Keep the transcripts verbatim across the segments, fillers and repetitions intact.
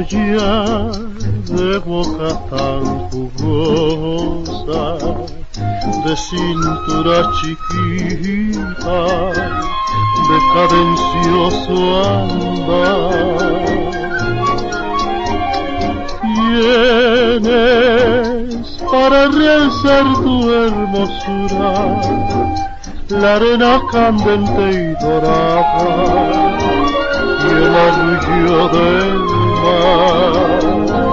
criolla de boca tan jugosa, de cintura chiquita, de cadencioso andar. Tienes para realzar tu hermosura la arena candente y dorada y el arrullo del mar.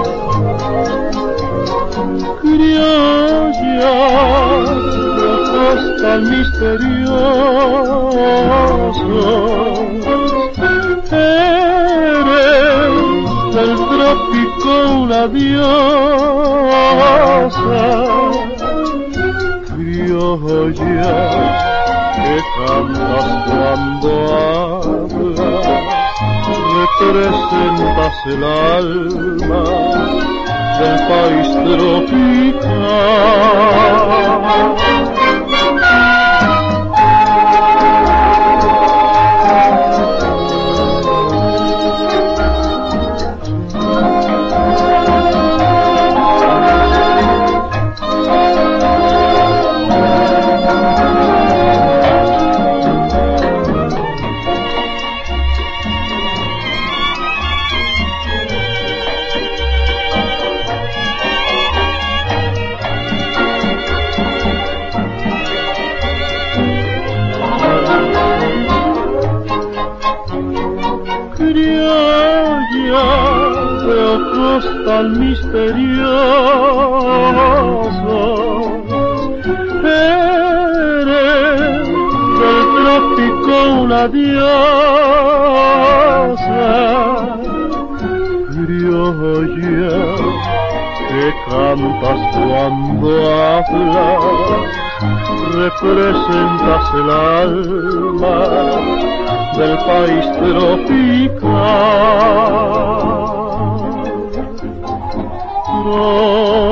Criolla de ojos tan misteriosos, eres del trópico una diosa. Criolla que cantas cuando hablas, representas el alma del país tropical. Criolla de ojos tan misteriosos, eres del trópico una diosa. Criolla que cantas cuando hablas, representas el alma del país tropical.